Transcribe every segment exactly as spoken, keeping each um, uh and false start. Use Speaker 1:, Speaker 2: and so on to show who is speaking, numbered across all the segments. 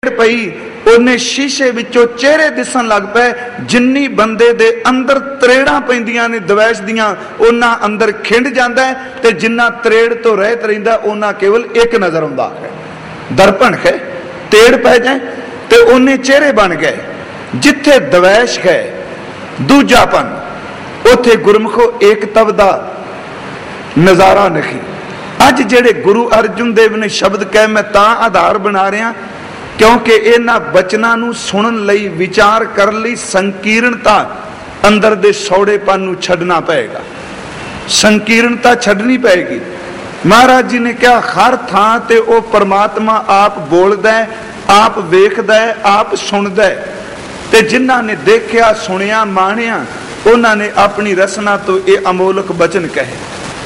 Speaker 1: पई ਉਹਨੇ शीशे विचों चेहरे दिसन लग पे। जिन्नी बंदे दे अंदर त्रेड़ा पैंदियां ने द्वैश दियां उन्ना अंदर खिंड जांदा है, ते जिन्ना त्रेड़ तो रहत रहिंदा उन्ना केवल एक नजर आउंदा है। दर्पण है, तेड़ पै जाए ते उन्ने चेहरे बन गए। जिथे द्वैश है, दूजापन, उथे गुरमुखो एकतव दा नजारा नहीं। अज जेड़े गुरु अर्जुन देव ने शब्द कहे मैं तां आधार बना रहा क्योंकि इन्हां बचनां नूं सुनन लई विचार कर लई संकीर्णता अंदर दे सौड़ेपन नूं छड्डना पएगा। संकीर्णता छड्डनी पएगी। महाराज जी ने कहा हर थां ते ओ परमात्मा आप बोलदा है, आप वेखदा है, आप सुनदा है। ते जिन्हां ने देखिया सुनिया माणिया उन्हां ने अपनी रसना तो ये अमोलक बचन कहे।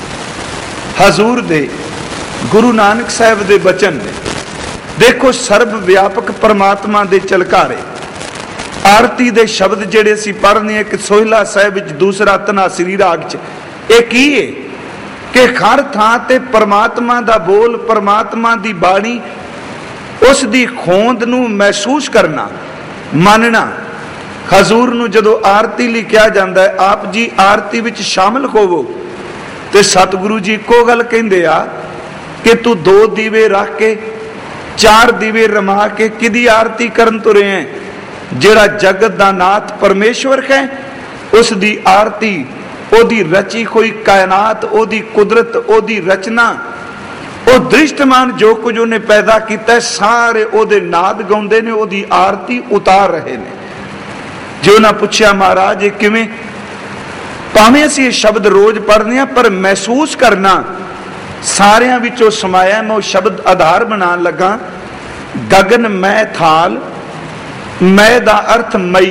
Speaker 1: हजूर दे गुरु नानक साहब दे बचन ने देखो सर्व व्यापक परमात्मा दे चलकारे। आरती दे शब्द जेड़े असीं पढ़ने एक सोहिला साहिब विच दूसरा धनासरी राग च ये की है कि हर थां ते परमात्मा दा बोल, परमात्मा दी बाणी, उस दी खोंद नूं महसूस करना, मानना। हजूर नूं जदों आरती लई कहा जांदा है आप जी आरती विच शामिल होवो ते सतगुरु जी इक्को गल कहिंदे आ कि तू दो दीवे रख के चार दीवे रमा के किदी आरती करन तुरे हैं। जेड़ा जगत दा नाथ परमेश्वर है उस दी आरती, ओदी रची हुई कायनात, ओदी कुदरत, ओदी रचना, ओ दृष्टमान जो कुछ उन्हें पैदा किया सारे ओदे नाद गाउंदे ने, ओदी आरती उतार रहे ने। जो ना पूछया महाराज ये किवें? भावें असीं शब्द रोज पढ़ने हैं पर महसूस करना सारियां विचों समाया। मैं शब्द आधार बनान लगा। गगन मै थाल, मै दा अर्थ मई,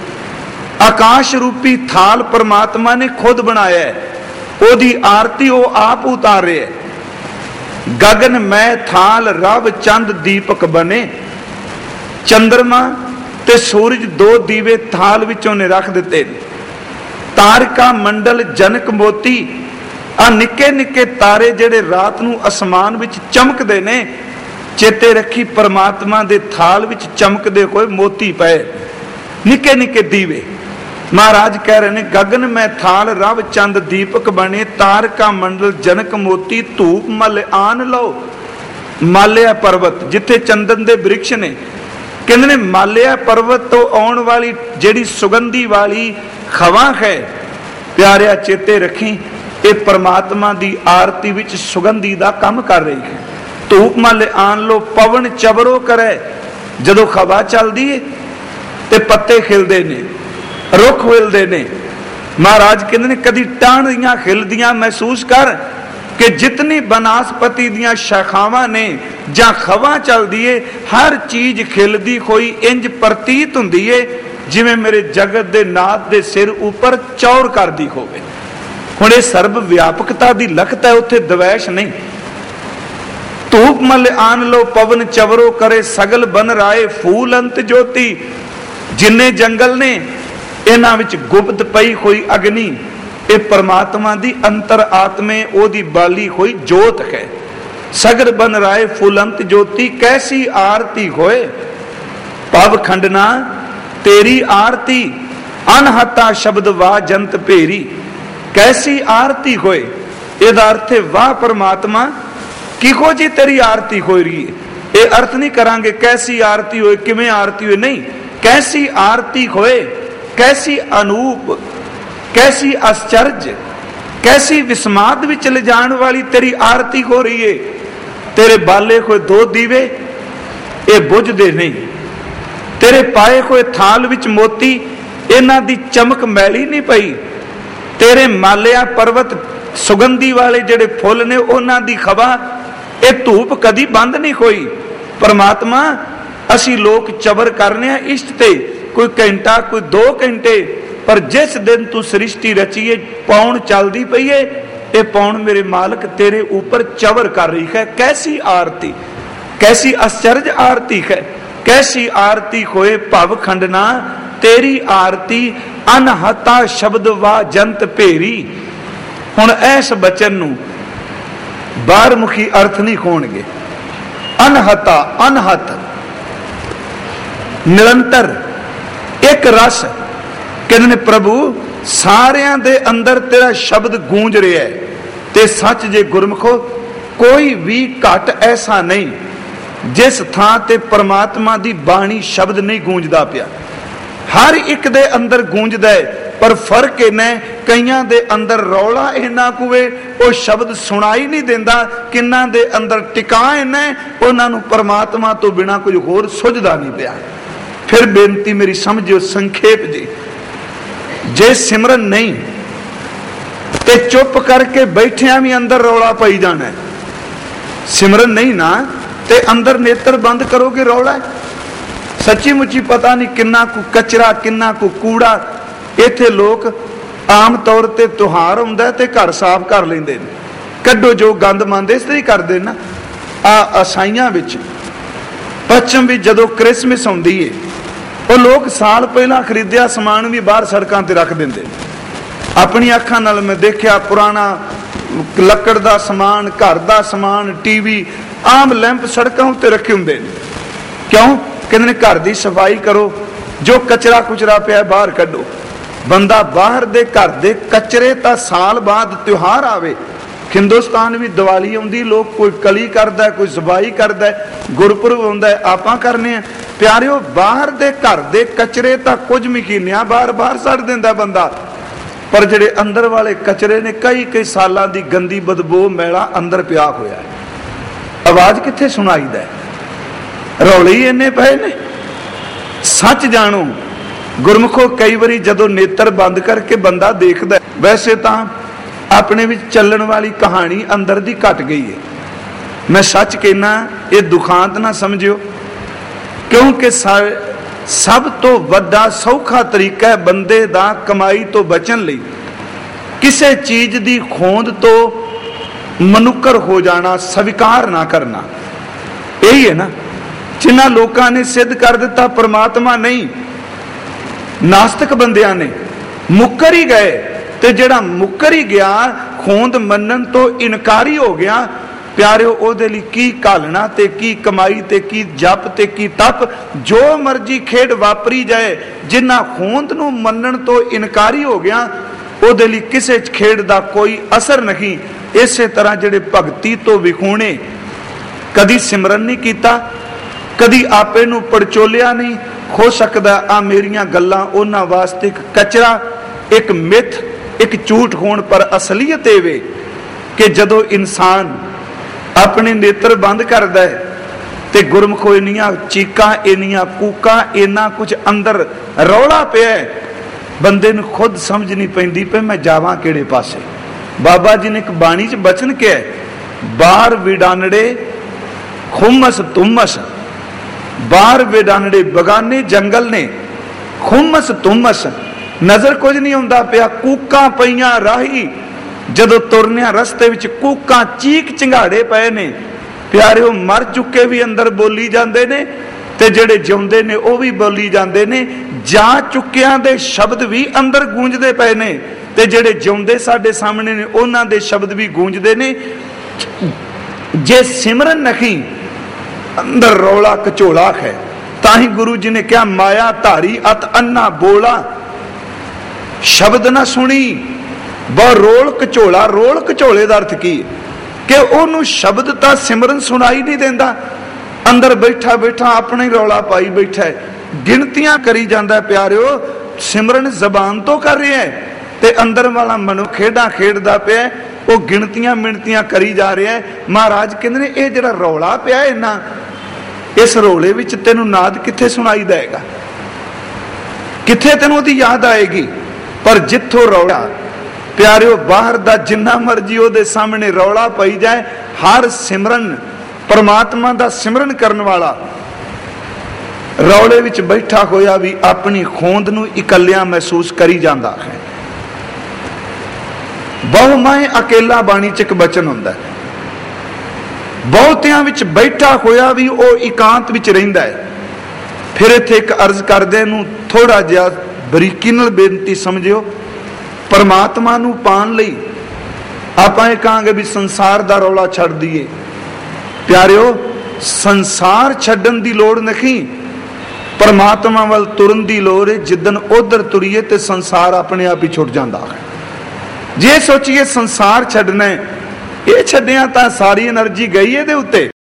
Speaker 1: आकाश रूपी थाल परमात्मा ने खुद बनाया है। ओदी आरती वो आप उतारे है। गगन मै थाल रब चंद दीपक बने। चंद्रमा ते सूरज दो दीवे थाल विचों ने रख दिते। तारका मंडल जनक मोती, आ निके निके तारे जेड़े रात नूं आसमान विच चमकदे ने, चेते रखी परमात्मा दे थाल विच चमकदे होए मोती पए, निके निके दीवे। महाराज कह रहे ने गगन में थाल रव चंद दीपक बने, तारका मंडल जनक मोती, धूप मल आन लो। मालिया पर्वत जिथे चंदन दे वृक्ष ने, कहंदे ने मालिया पर्वत तो आउण वाली जेड़ी सुगंधी वाली खवा है, प्यारिया चेते रखी ये परमात्मा दी आरती विच सुगंधी दा काम कर रही है। धूप मल आन लो, पवन चबरो करे। जदों खवा चलदी है ते पत्ते खिलदे ने, रुख हिलदे ने। महाराज कहंदे ने कदी टाहणियां खिलदियां महसूस कर कि जितनी बनास्पति दियां शाखावां ने जां खवा चलदी है, हर चीज खिलदी होई इंज प्रतीत हुंदी है जिवें मेरे जगत दे नाथ दे सिर उपर चौर करदी होवे। हुण ये सर्व व्यापकता दी लखत है, उत्थे द्वैश नहीं। धूप मल आन लो, पवन चवरो करे, सगल बन राए, फूल अंत ज्योति। जिन्ने जंगल ने इन्हां विच गुप्त पई हुई अग्नि, ये परमात्मा दी अंतर आत्मे ओदी बाली हुई जोत है। सगल बन राए फूलंत ज्योति, कैसी आरती होए पव खंडना तेरी आरती। अनहता शब्द वाह जंत भेरी, कैसी आरती होए। इहदा अर्थ है वाह परमात्मा किहो जी तेरी आरती हो रही है। ये अर्थ नहीं करांगे कैसी आरती होए, किवें आरती होए, नहीं, कैसी आरती होए, कैसी अनूप, कैसी आश्चर्य, कैसी विस्माद विच ले जाण वाली तेरी आरती हो रही है। तेरे बाले हुए दो दीवे ये बुझदे नहीं, तेरे पाए हुए थाल विच मोती इन्हां दी चमक मैली नहीं पई। तेरे मालिया पर्वत सुगंधी वाले जेड़े फुल ने उन्हां दी खवा ये धूप कदी बंद नहीं होई। परमात्मा असी लोग चबर करने इष्ट ते कोई घंटा कोई दो घंटे, पर जिस दिन तू सृष्टि रचीए पौन चलती पई है, ये पौन मेरे मालिक तेरे ऊपर चवर कर रही है। कैसी आरती, कैसी आश्चर्य आरती है, कैसी आरती होए भव खंडना तेरी आरती। अनहता शब्द वा जंत भेरी। हुण इस बचन नूं बाहरमुखी अर्थ नहीं होणगे। अनहता, अनहत निरंतर एक रस। कहते ने प्रभु सारियां दे अंदर तेरा शब्द गूंज रहा है। ते सच जे गुरमुखो कोई भी घट ऐसा नहीं जिस थां ते परमात्मा दी बाणी शब्द नहीं गूंजदा पिया। हर एक दे अंदर गूंजदा है, पर फर्क इन्ना है कईयां दे अंदर रौला इन्ना कुवे वो शब्द सुनाई नहीं देंदा, किन्ना दे अंदर टिका इन्ना है उन्हां नूं परमात्मा तो बिना कुछ होर सुझदा नहीं पिया। फिर बेनती मेरी समझियो संखेप जी, जे सिमरन नहीं ते चुप करके बैठिया भी अंदर रौला पई जाना है। सिमरन नहीं ना ते अंदर नेत्र बंद करोगे रौला है। सच्ची मुच्ची पता नहीं किन्ना को कचरा किन्ना को कूड़ा। इत्थे लोग आम तौर ते त्योहार हुंदा ते घर साफ कर लेंदे ने, कड्डो जो गंद मंद इस तरह करदे ना। आ ईसाइयां विच पश्चिम भी जदों क्रिसमस आउंदी है वो लोग साल पहला खरीदिया समान भी बाहर सड़कों ते रख देंदे। अपनी अखां नाल मैं देखिया पुराना लकड़ दा समान, घर दा समान, टीवी, आम लैंप सड़कों उत्ते रखे हुंदे ने। क्यों? कहंदे ने घर दी सफाई करो, जो कचरा कुचरा पिया बाहर कड्डो। बंदा बाहर दे घर दे कचरे ता साल बाद त्योहार आवे। हिंदुस्तान भी दिवाली आउंदी, लोग कोई कली करदा है, कोई सफाई करदा है, गुरपुरब आउंदा है, आपां करने आ। प्यारिओ बाहर दे घर दे कचरे ता कुछ महीनियां बाहर बाहर सड़ दिंदा बंदा, पर जिहड़े अंदर वाले कचरे ने कई कई सालां दी गंदी बदबू मैला अंदर पिया होया है। आवाज कित्थे सुनाईदा है? रौले ही इन्ने पए ने। सच जानो गुरमुखो, कई बारी जदों नेत्र बंद करके बंदा देखदा, वैसे तां अपने विच चलण वाली कहानी अंदर दी घट गई है। मैं सच कहना ये दुखांत ना समझियो, क्योंकि सब तो वड्डा सौखा तरीका है बंदे दा कमाई तो बचन लई किसी चीज दी खोंद तो मनुकर हो जाना, स्वीकार ना करना। यही है ना जिन्हां लोकां ने सिद्ध कर दिता परमात्मा नहीं। नास्तिक बंदियां ने मुकर ही गए, ते जिहड़ा मुकर ही गया खोंद मनन तो इनकारी हो गया। प्यारिओ ओदे लई की घालना ते की कमाई ते की जप ते की तप, जो मर्जी खेड वापरी जाए, जिन्ना खोंद नूं मनन तो इनकारी हो गया ओदे लई किसे खेड दा कोई असर नहीं। इसे तरह जिहड़े भगती तो विखूणे, कदी सिमरन नहीं कीता, कदी आपे नूं पड़चोलिया नहीं, हो सकदा आ मेरियां गल्लां उन्हां वास्ते एक कचरा, एक मिथ, एक झूठ होण पर असलीयत एवे कि जदों इंसान अपने नेत्र बंद करदा है ते गुरमुखो इन्नियां चीकां, इन्नियां कूकां, इन्ना कुछ अंदर रौला पिया है, बंदे नूं खुद समझ नहीं पैंदी पे मैं जावां किहड़े पासे। बाबा जी ने एक बाणी च बचन किया है, बाहर विडानड़े खुमस तुमस, बाहर विडानड़े बगाने जंगल ने, खुमस तुमस, नजर कुछ नहीं आउंदा पिया, कूकां पईयां राही, जदों तुरनिया रस्ते विच कूकां चीक चिंगाड़े पए ने। प्यारिओ मर चुके भी अंदर बोली जांदे ने ते जिहड़े जिउंदे ने वो भी बोली जांदे ने, जा चुकियां दे शब्द भी अंदर गूंजदे पए ने ते जिहड़े जिउंदे साडे सामने ने उन्हां दे शब्द भी गूंजदे ने। जे सिमरन नहीं अंदर रौला कचोला है, ताही गुरु जी ने कहा माया धारी अत अन्ना बोला, शब्द ना सुनी बहु रोल कचोला। रोल कचोले का अर्थ की कि उन्होंने शब्द तो सिमरन सुनाई नहीं देता, अंदर बैठा बैठा अपने रौला पाई बैठा है, गिनतियां करी जाता है। प्यारिओ सिमरन जबान तो कर रहा है ते अंदर वाला मनो खेडा खेडदा पिया, वो गिनतियां मिनतियां करी जा रहा है। महाराज कहते ने ये जिहड़ा रौला पिया इन्ना, इस रौले विच तैनूं नाद कित्थे सुनाई देगा, कित्थे तैनूं उहदी याद आएगी। पर जिथों रौला प्यारिओ बाहर दा जिन्ना मर्जी उहदे सामने रौला पई जाए, हर सिमरन परमात्मा दा सिमरन करन वाला रौले विच बैठा होया भी अपनी खोंद नूं इकल्लियां महसूस करी जांदा है। बहु मैं अकेला बाणी च एक बचन हुंदा है, बहुतियां विच बैठा होया भी वो एकांत विच रहिंदा है। फिर इत्थे एक अर्ज करदे नूं थोड़ा जिहा बरीकी नाल बेनती समझियो, परमात्मा नूं पाण लई आपां इह कहांगे भी संसार दा रौला छड्ड दईए। प्यारिओ संसार छड्डण दी लोड़ नहीं, परमात्मा वल तुरन की लोड़ है। जिदन उधर तुरीए तो संसार अपने आप ही छुट जाता है। जे सोचिए संसार छड्डना, ये छड्डिया तो सारी एनर्जी गई है उत्ते।